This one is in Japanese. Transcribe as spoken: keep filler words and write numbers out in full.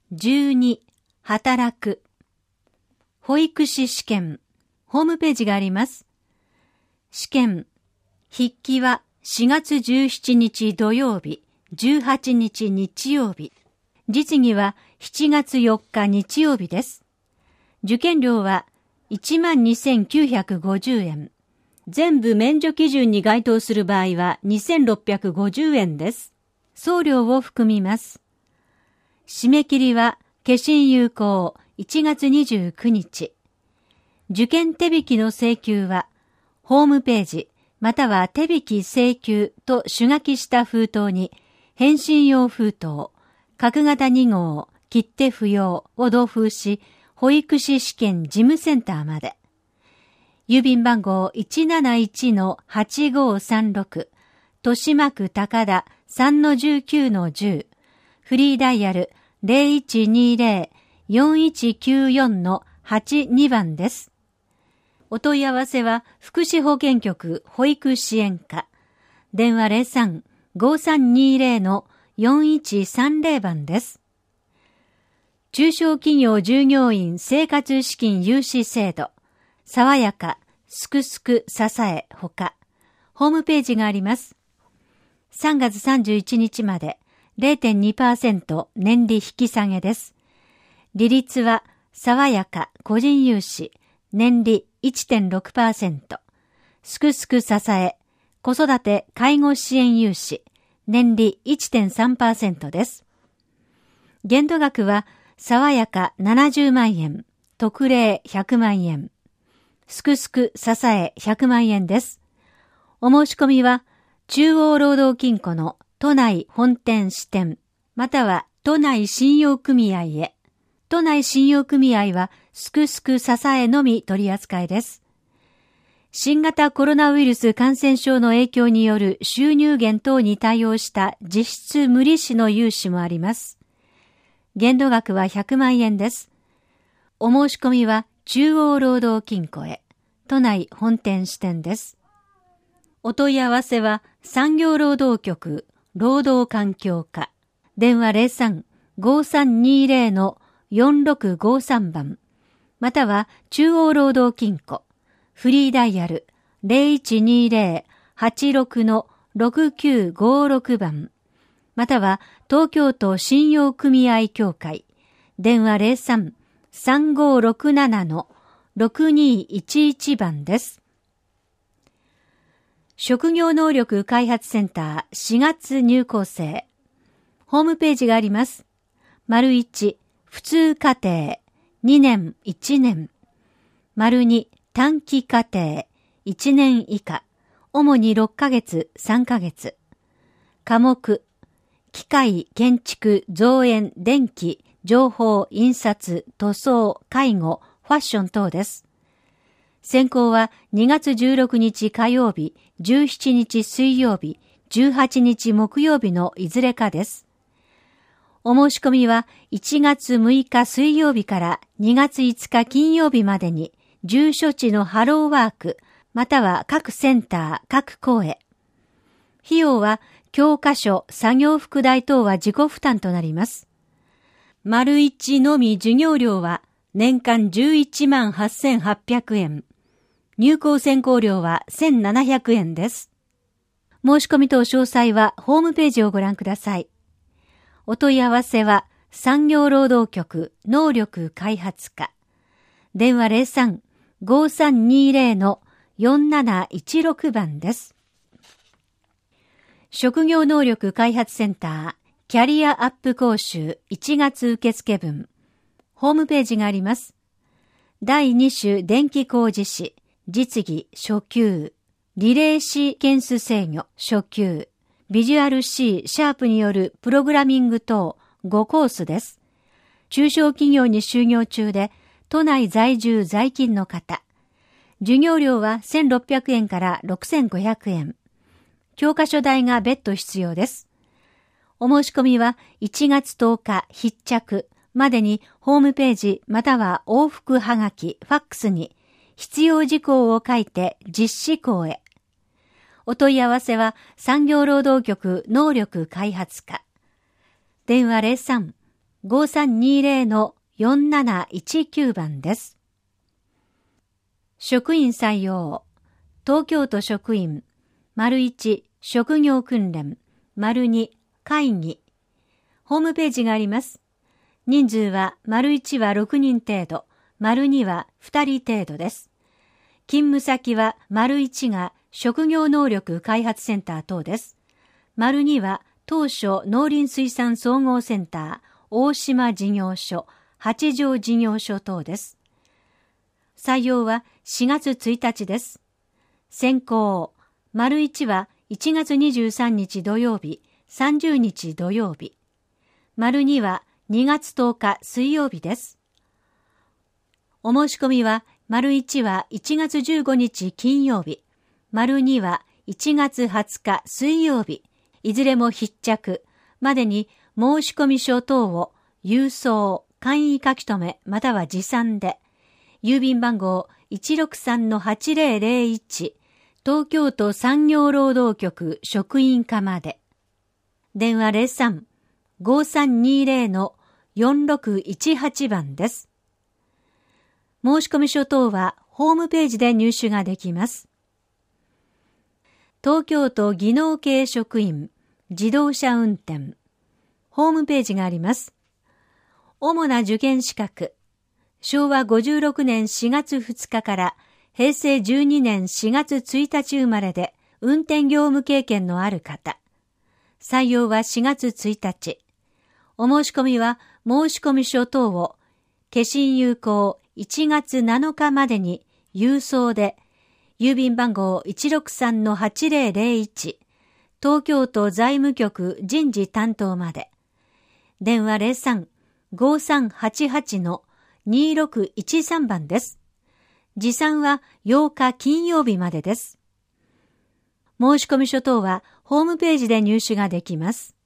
じゅうに、働く。保育士試験、ホームページがあります。試験、筆記はしがつじゅうしちにち土曜日、じゅうはちにち日曜日。実技はしちがつよっか日曜日です。受験料はいちまんにせんきゅうひゃくごじゅうえん。全部免除基準に該当する場合はにせんろっぴゃくごじゅうえんです。送料を含みます。締め切りは消印有効いちがつにじゅうくにち。受験手引きの請求はホームページまたは手引き請求と手書きした封筒に返信用封筒、角型にごう、切手不要を同封し保育士試験事務センターまで。郵便番号 いちなないちのはちごうさんろく 豊島区高田 さんのじゅうきゅうのじゅう フリーダイヤル ゼロいちにゼロ よんいちきゅうよんのはちに 番です。お問い合わせは福祉保健局保育支援課電話 ゼロさん ごさんにゼロのよんいちさんゼロ 番です。中小企業従業員生活資金融資制度爽やか、すくすく支えほか、ホームページがあります。さんがつさんじゅういちにちまで ゼロてんにパーセント 年利引き下げです。利率は爽やか個人融資年利 いってんろくパーセント、すくすく支え子育て介護支援融資年利 いってんさんパーセント です。限度額は爽やかななじゅうまんえん、特例ひゃくまんえん。すくすく支えひゃくまんえんです。お申し込みは中央労働金庫の都内本店支店または都内信用組合へ。都内信用組合はすくすく支えのみ取り扱いです。新型コロナウイルス感染症の影響による収入減等に対応した実質無利子の融資もあります。限度額はひゃくまんえんです。お申し込みは中央労働金庫へ。都内本店支店です。お問い合わせは産業労働局労働環境課電話 ゼロさん ごさんにゼロのよんろくごさん 番または中央労働金庫フリーダイヤル ゼロいちにゼロ はちろくのろくきゅうごろく 番または東京都信用組合協会電話 ゼロさん さんごろくななのろくにいちいち 番です。職業能力開発センターしがつ入校生ホームページがあります。丸いち普通課程にねんいちねん丸に短期課程いちねん以下主にろっかげつさんかげつ科目機械建築造園電気情報印刷塗装介護ファッション等です。選考はにがつじゅうろくにち火曜日、じゅうしちにち水曜日、じゅうはちにち木曜日のいずれかです。お申し込みはいちがつむいか水曜日からにがついつか金曜日までに住所地のハローワークまたは各センター各校へ。費用は教科書、作業服代等は自己負担となります。丸一のみ授業料は年間じゅういちまんはっせんはっぴゃくえん。入校選考料はせんななひゃくえんです。申し込み等詳細はホームページをご覧ください。お問い合わせは産業労働局能力開発課。電話 ゼロさん ごさんにゼロのよんなないちろく 番です。職業能力開発センターキャリアアップ講習いちがつ受付分。ホームページがあります。だいに種電気工事士、実技初級、リレー C 件数制御初級、ビジュアル C シャープによるプログラミング等ごコースです。中小企業に就業中で、都内在住在勤の方。授業料はせんろっぴゃくえんからろくせんごひゃくえん。教科書代が別途必要です。お申し込みはいちがつとおか必着までにホームページまたは往復はがき、ファックスに必要事項を書いて実施校へ。お問い合わせは産業労働局能力開発課。電話 ゼロさんごさんにゼロのよんなないちきゅうばんです。職員採用、東京都職員、丸いち職業訓練、丸に会議、ホームページがあります。人数は丸いちはろくにん程度、丸にはふたり程度です。勤務先は丸いちが職業能力開発センター等です。丸には当初農林水産総合センター、大島事業所、八条事業所等です。採用はしがつついたちです。選考、丸いちはいちがつにじゅうさんにち土曜日、さんじゅうにち土曜日。丸にはにがつとおか水曜日です。お申し込みは、丸いちはいちがつじゅうごにち金曜日、丸にはいちがつはつか水曜日、いずれも必着までに申し込み書等を郵送、簡易書き留めまたは持参で、郵便番号 いちろくさんのはちぜろぜろいち 東京都産業労働局職員課まで。電話 ゼロさん ごさんにゼロのよんろくいちはち 番です。申し込み書等はホームページで入手ができます。東京都技能系職員自動車運転ホームページがあります。主な受験資格、しょうわごじゅうろくねんしがつふつかからへいせいじゅうにねんしがつついたち生まれで運転業務経験のある方。採用はしがつついたち。お申し込みは申し込み書等を消印有効いちがつなのかまでに郵送で、郵便番号 いちろくさんのはちぜろぜろいち 東京都財務局人事担当まで。電話 ゼロさん ごさんはちはちのにろくいちさん 番です。持参はようか金曜日までです。申し込み書等はホームページで入手ができます。